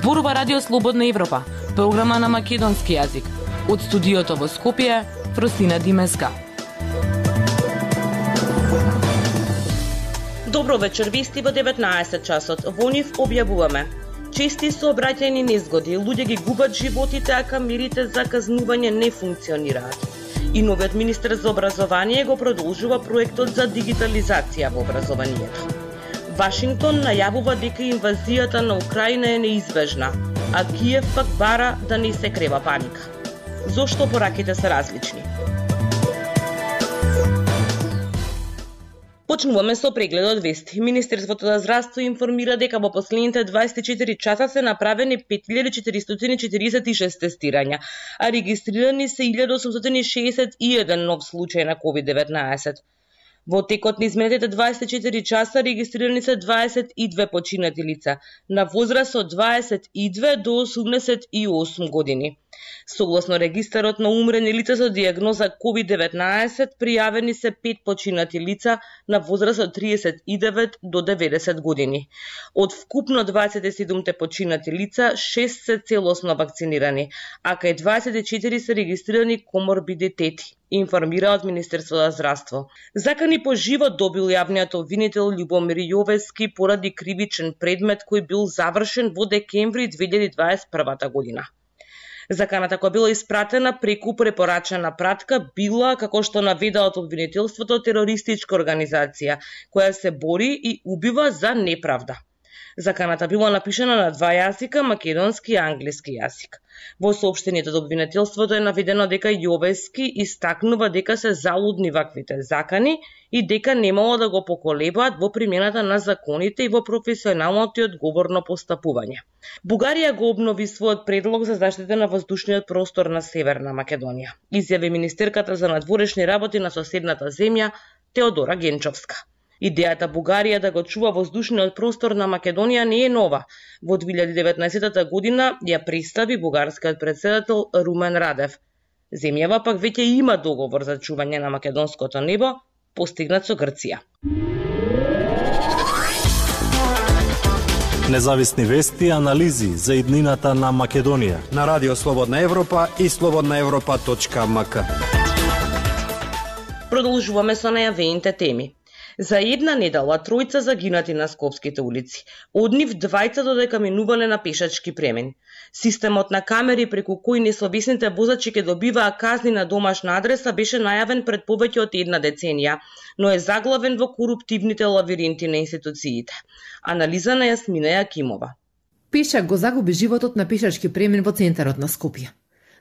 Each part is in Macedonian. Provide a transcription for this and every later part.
Зборува Радио Слободна Европа, програма на македонски јазик. Од студиото во Скопје, Фросина Димеска. Добро вечер, вести во 19 часот. Во нив објавуваме: чести сообраќајни незгоди, луѓе ги губат животите, а камерите за казнување не функционираат. И новиот министер за образование го продолжува проектот за дигитализација во образованието. Вашингтон најавува дека инвазијата на Украина е неизбежна, а Киев пак бара да не се крева паника. Зошто пораките се различни? Почнуваме со прегледот вести. Министерството за здравство информира дека во последните 24 часа се направени 5446 тестирања, а регистрирани се 1861 нов случај на COVID-19. Во текот на изминатите 24 часа регистрирани се 22 починати лица на возраст од 22 до 88 години. Согласно регистарот на умрени лица со дијагноза COVID-19, пријавени се 5 починати лица на возраст од 39 до 90 години. Од вкупно 27 починати лица, 6 се целосно вакцинирани, а кај 24 се регистрирани коморбидитети, информира од Министерството за здравство. Закани по живот добил јавниот обвинител Љубомир Јовески поради кривичен предмет кој бил завршен во декември 2021 година. Заканата која била испратена преку препорачена пратка била, како што наведа од обвинителството, терористичка организација која се бори и убива за неправда. Заканата била напишана на два јазика, македонски и англиски јазик. Во соопштението од обвинителството е наведено дека Јовески истакнува дека се залудни ваквите закани и дека немало да го поколебаат во примената на законите и во професионалното и одговорно постапување. Бугарија го обнови својот предлог за заштита на воздушниот простор на Северна Македонија, изјави министерката за надворешни работи на соседната земја Теодора Генчовска. Идејата Бугарија да го чува воздушниот простор на Македонија не е нова. Во 2019 година ја представи бугарскиот претседател Румен Радев. Земјава пак веќе има договор за чување на македонското небо, постигнат со Грција. Независни вести и анализи за иднината на Македонија на Радио Слободна Европа и slobodnaevropa.mk. Продолжуваме со најавените теми. За една недела тројца загинати на скопските улици. Од нив двајца додека минувале на пешачки премин. Системот на камери преку кој несовесните возачи ќе добиваа казни на домашна адреса беше најавен пред повеќе од една деценија, но е заглавен во коруптивните лавиринти на институциите. Анализа на Јасмина Јакимова. Пешак го загуби животот на пешачки премин во центарот на Скопје.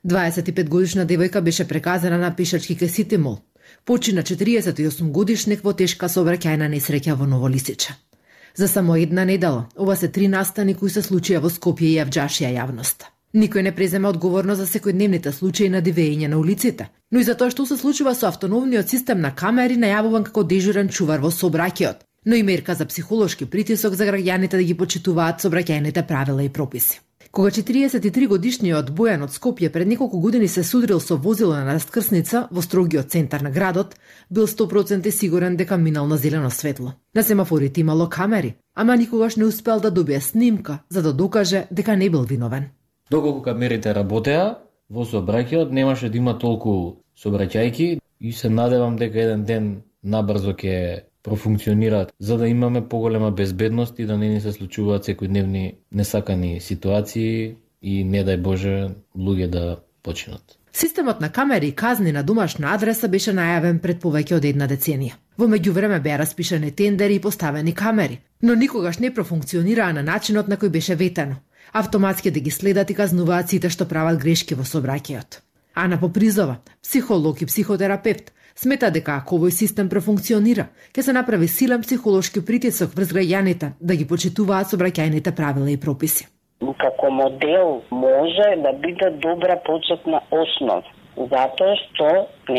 25 годишна девојка беше преказана на пешачки кај Сити Мол. Почина 48 годишник во тешка сообраќајна несреќа во Ново Лисиче. За само една недела, ова се 3 настани кои се случија во Скопје и јавџашија јавноста. Никој не презема одговорност за секојдневните случаи на дивење на улиците, но и за тоа што се случува со автономниот систем на камери најавуван како дежурен чувар во сообраќајот, но и мерка за психолошки притисок за граѓаните да ги почитуваат сообраќајните правила и прописи. Кога 43 годишниот Бојан од Скопје пред неколку години се судрил со возило на раскрсница во строгиот центар на градот, бил 100% сигурен дека минал на зелено светло. На семафорите имало камери, ама никогаш не успел да добие снимка за да докаже дека не бил виновен. Доколку камерите работеа, во сообраќајот немаше да има толку сообраќајки и се надевам дека еден ден набрзо ќе профункционираат, за да имаме поголема безбедност и да не ни се случуваат секојдневни несакани ситуации и не дај Боже луѓе да починат. Системот на камери и казни на домашна адреса беше најавен пред повеќе од една деценија. Во меѓувреме беа распишани тендери и поставени камери, но никогаш не профункционираа на начинот на кој беше ветено. Автоматски да ги следат и казнуваат сите што прават грешки во сообраќајот. Ана Попризова, психолог и психотерапевт, смета дека ако овој систем профункционира, ќе се направи силен психолошки притисок врз граѓаните да ги почитуваат сообраќајните правила и прописи. Како модел може да биде добра почетна основа, затоа што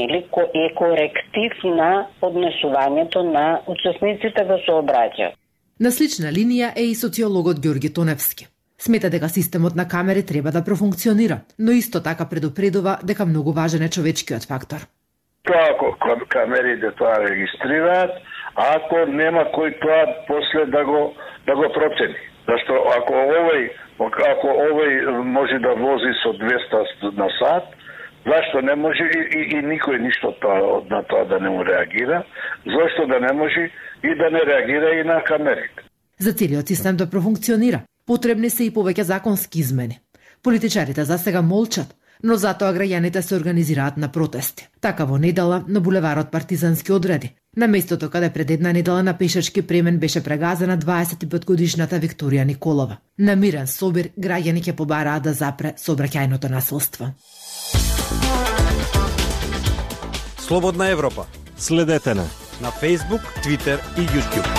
е коректив на однесувањето на учесниците во сообраќајот. На слична линија е и социологот Ѓорги Тоневски. Смета дека системот на камери треба да профункционира, но исто така предупредува дека многу важен е човечкиот фактор. Ако камерите тоа регистрираат, ако нема кој тоа после да го процени. Зашто ако овој Ако овој може да вози со 200 на сат, зашто не може и никој ништо на тоа да не му реагира? Зашто да не може и да не реагира и на камерите? За целиот систем да профункционира, потребни се и повеќе законски измени. Политичарите за сега молчат, но затоа граѓаните се организираат на протести. Така во недела на булеварот Партизански одреди. На местото каде пред една недела на пешачки премен беше прегазена 25-годишната Викторија Николова. На мирен собир граѓани ќе побараат да запре сообраќајното насилство. Слободна Европа. Следете на Facebook, Twitter и YouTube.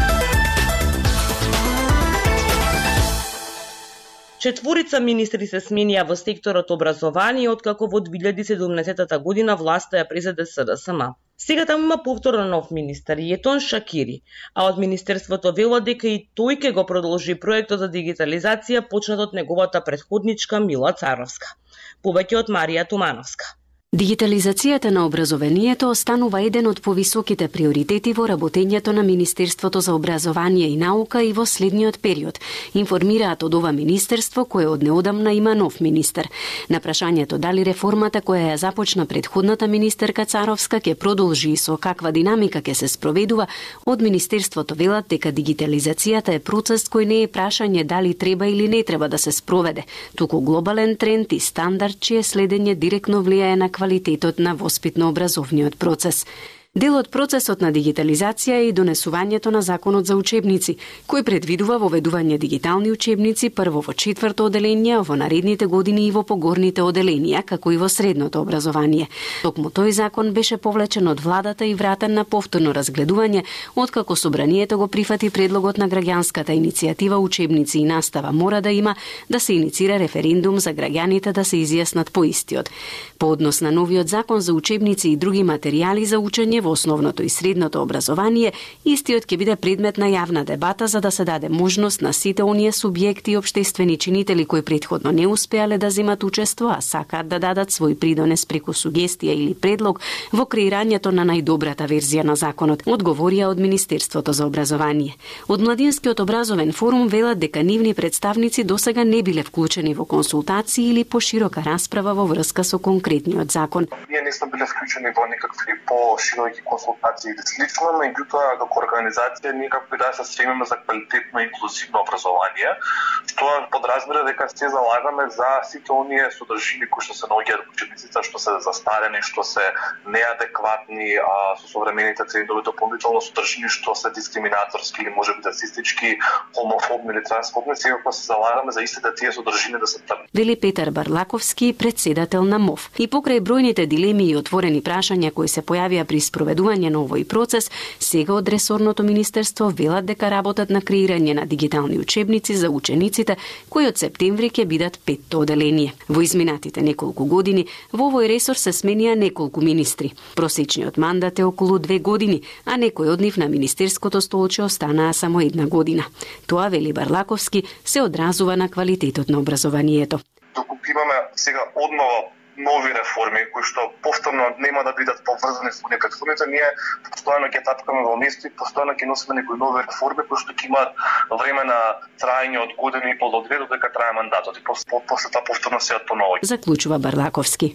Четворица министри се сменија во секторот образование откако во 2017 година власта ја презеде СДСМ. Сега таму има повторно нов министер, Етон Шакири, а од министерството вело дека и тој ќе го продолжи проектот за дигитализација почнат од неговата претходничка Мила Царовска. Повеќе од Марија Тумановска. Дигитализацијата на образованието останува еден од повисоките приоритети во работењето на Министерството за образование и наука и во следниот период, информираат од ова министерство кое од неодамна има нов министер. На прашањето дали реформата која ја започна претходната министерка Царовска ќе продолжи и со каква динамика ќе се спроведува, од министерството велат дека дигитализацијата е процес кој не е прашање дали треба или не треба да се спроведе, туку глобален тренд и стандард чие следење директно влијае на квалитетот на воспитно-образовниот процес. Дел од процесот на дигитализација е и донесувањето на законот за учебници, кој предвидува воведување дигитални учебници прво во 4-то оделение, во наредните години и во погорните оделенија, како и во средното образование. Токму тој закон беше повлечен од владата и вратен на повторно разгледување, откако собранието го прифати предлогот на граѓанската иницијатива Учебници и настава мора да има, да се иницира референдум за граѓаните да се изјаснат по истиот. По однос на новиот закон за учебници и други материјали за учење во основното и средното образование, истиот ќе биде предмет на јавна дебата за да се даде можност на сите оние субјекти и општествени чинители кои претходно не успеале да земат учество, а сакаат да дадат свој придонес преку сугестија или предлог во креирањето на најдобрата верзија на законот, одговорија од Министерството за образование. Од Младинскиот образовен форум велат дека нивни представници досега не биле вклучени во консултации или поширока расправа во врска со конкретниот закон. Ние не сме биле вклучени во никакви пошироки консултации или слично, меѓутоа како организација ние како да се стремиме за квалитетно и инклузивно образование, што подразбира дека се залагаме за сите оние содржини кои што се наоѓаат во учебниците, што се застарени, што се неадекватни со современите трендови, дополнително содржини што се дискриминаторски или можеби расистички, хомофобни или трансфобни, секако се залагаме за истите тие содржини да се тргнат. Вели Петар Барлаковски, председател на МОВ. И покрај бројните дилеми и отворени прашања кои се појавија при спроведување на овој процес, сега од ресорното министерство велат дека работат на креирање на дигитални учебници за учениците, кои од септември ќе бидат 5-то оделение. Во изминатите неколку години во овој ресор се сменија неколку министри. Просечниот мандат е околу 2 години, а некој од нив на министерското столче останаа само 1 година. Тоа, вели Барлаковски, се одразува на квалитетот на образованието. Доколку имаме сега однова нови реформи кои што повторно нема да бидат поврзани со непретходните, ние постојано ќе тапкаме во место и постојано ќе носиме некои нови реформи кои што ќе имаат време на траење од години и пол до 2 додека трае мандатот и после тоа повторно се поновува. Заклучува Барлаковски.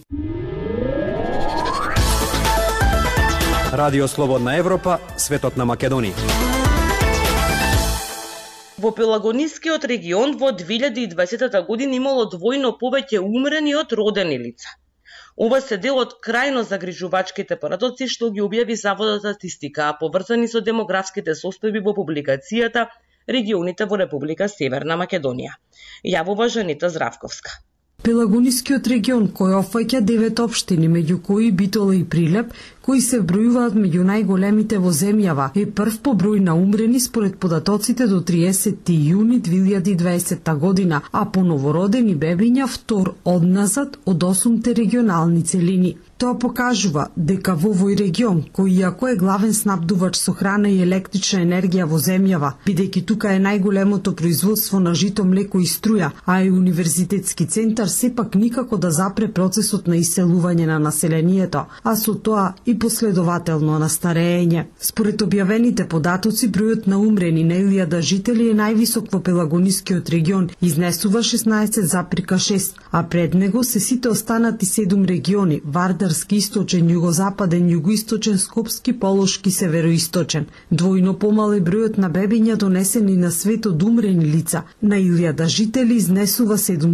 Радио Слободна Европа, светот на Македонија. Во Пелагонискиот регион во 2020 година имало двојно повеќе умрени од родени лица. Ова се дел од крајно загрижувачките парадоци што ги објави Заводот за статистика, поврзани со демографските состојби во публикацијата Регионите во Република Северна Македонија. Јавува Жанета Здравковска. Пелагонискиот регион, кој опфаќа 9 општини, меѓу кои Битола и Прилеп, кои се вбројуваат меѓу најголемите во земјава, е прв по број на умрени според податоците до 30 јуни 2020 година, а по новородени бебиња втор одназад од 8 регионални целини. Тоа покажува дека во овој регион, кој иако е главен снабдувач со храна и електрична енергија во земјава, бидејќи тука е најголемото производство на жито, млеко и струја, а е универзитетски центар, сепак никако да запре процесот на иселување на населението, а со тоа и последователно на старење. Според објавените податоци, бројот на умрени на 1000 жители е највисок во Пелагонискиот регион, изнесува 16,6, а пред него се сите останати 7 региони: Вардарски, Источен, Југозападен, Југоисточен, Скопски, Полошки, Североисточен. Двојно помал е бројот на бебиња донесени на свет од умрени лица. На 1000 жители изнесува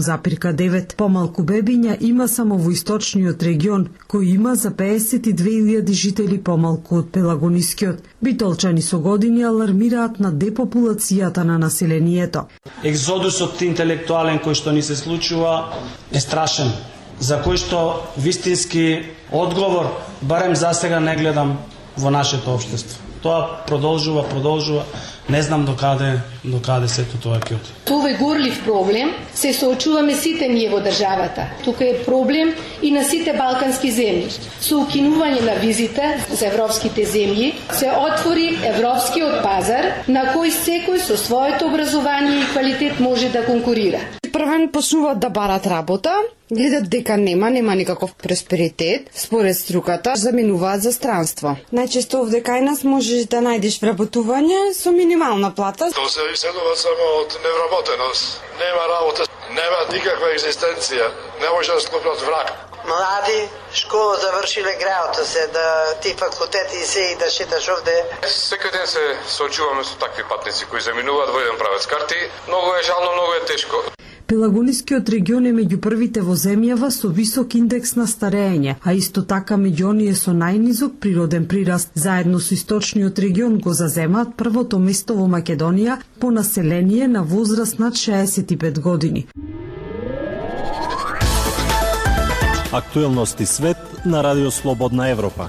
7,9. Помалку бебиња има само во источниот регион, кој има за 52.000 жители помалку од Пелагонискиот. Битолчани со години алармираат на депопулацијата на населението. Екзодусот интелектуален кој што ни се случува е страшен, за кој што вистински одговор, барем за сега не гледам во нашето општество. Тоа продолжува, не знам докаде сето тоа ќе оди. Тоа е горлив проблем, се соочуваме сите ние во државата. Тука е проблем и на сите балкански земји. Со укинување на визите за европските земји се отвори европскиот пазар на кој секој со своето образование и квалитет може да конкурира. Првен почнуваат да барат работа, гледат дека нема никаков просперитет, според струката заминуваат за странство. Најчесто овде кај нас можеш да најдеш вработување со минимална плата. Тоа се иселува само од невработеност. Нема работа, нема никаква екзистенција, не може да склопнат враг. Млади, школа завршиле, граото се да ти факултети и се и да шеташ овде. Секој ден се соочуваме со такви патници кои заминуваат во еден правец карти. Многу е жално, многу е тешко. Пелагонискиот регион е меѓу првите во земјава со висок индекс на старење, а исто така меѓу оние со најнизок природен прираст. Заедно со источниот регион го заземаат првото место во Македонија по население на возраст над 65 години. Актуелности свет на Радио Слободна Европа.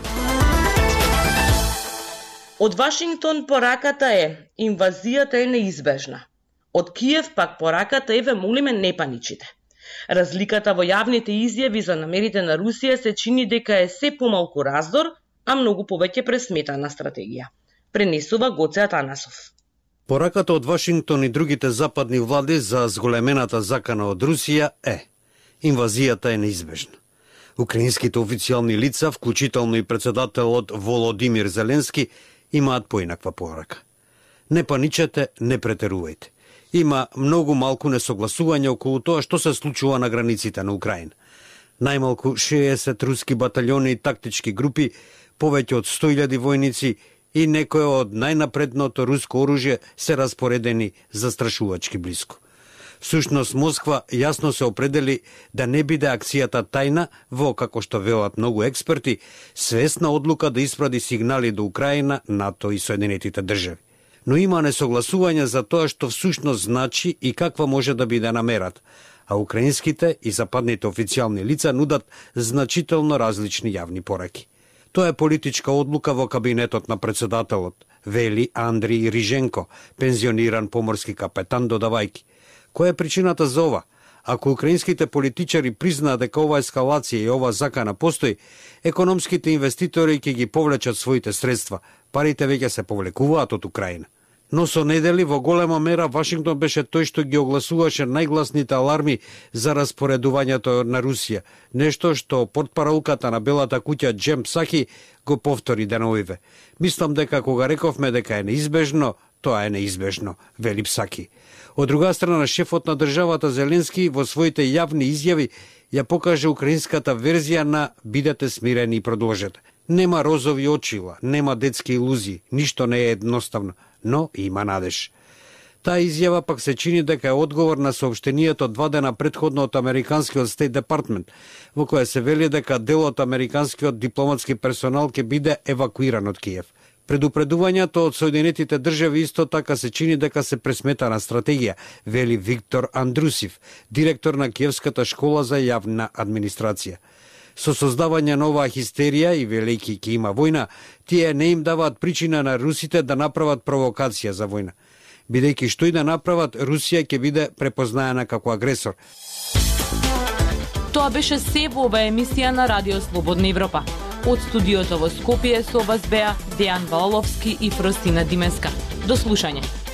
Од Вашингтон пораката е: инвазијата е неизбежна. Од Киев пак пораката е: ве молиме, не паничите. Разликата во јавните изјави за намерите на Русија се чини дека е се помалку раздор, а многу повеќе пресметана стратегија. Пренесува Гоце Атанасов. Пораката од Вашингтон и другите западни влади за зголемената закана од Русија е: инвазијата е неизбежна. Украинските официјални лица, вклучително и председателот Володимир Зеленски, имаат поинаква порака. Не паничете, не претерувајте. Има многу малку несогласување околу тоа што се случува на границите на Украина. Најмалку 60 руски батальони и тактички групи, повеќе од 100.000 војници и некој од најнапредното руско оружје се распоредени застрашувачки блиску. Всушност, Москва јасно се определи да не биде акцијата тајна во, како што велат многу експерти, свесна одлука да испради сигнали до Украина, НАТО и Соединетите држави. Но има несогласување за тоа што всушност значи и каква може да биде намерата, а украинските и западните официјални лица нудат значително различни јавни пораки. Тоа е политичка одлука во кабинетот на председателот, вели Андрей Риженко, пензиониран поморски капетан, додавајки: која е причината за ова? Ако украинските политичари признаат дека ова ескалација и ова закана постои, економските инвеститори ќе ги повлечат своите средства, парите веќе се повлекуваат од Украина. Но со недели во голема мера Вашингтон беше тој што ги огласуваше најгласните аларми за распоредувањето на Русија, нешто што портпаролката на Белата куќа Джем Псаки го повтори деновиве. Мислам дека кога рековме дека е неизбежно, тоа е неизбежно, вели Псаки. Од друга страна, шефот на државата Зеленски во своите јавни изјави ја покаже украинската верзија на "бидете смирени и продолжете". Нема розови очила, нема детски илузии, ништо не е едноставно, но има надеж. Таа изјава пак се чини дека е одговор на соопштението 2 дена претходно од американскиот Стейт Департмент, во која се вели дека дел од американскиот дипломатски персонал ќе биде евакуиран од Киев. Предупредувањето од Соединетите држави исто така се чини дека се пресметана стратегија, вели Виктор Андрусив, директор на Киевската школа за јавна администрација. Со создавање на оваа хистерија и велики ќе има војна, тие не им даваат причина на русите да направат провокација за војна. Бидејќи што и да направат, Русија ќе биде препознаена како агресор. Тоа беше се во оваа емисија на Радио Слободна Европа. Од студиото во Скопје со вас беа Дејан Валовски и Фростина Димеска. До слушање.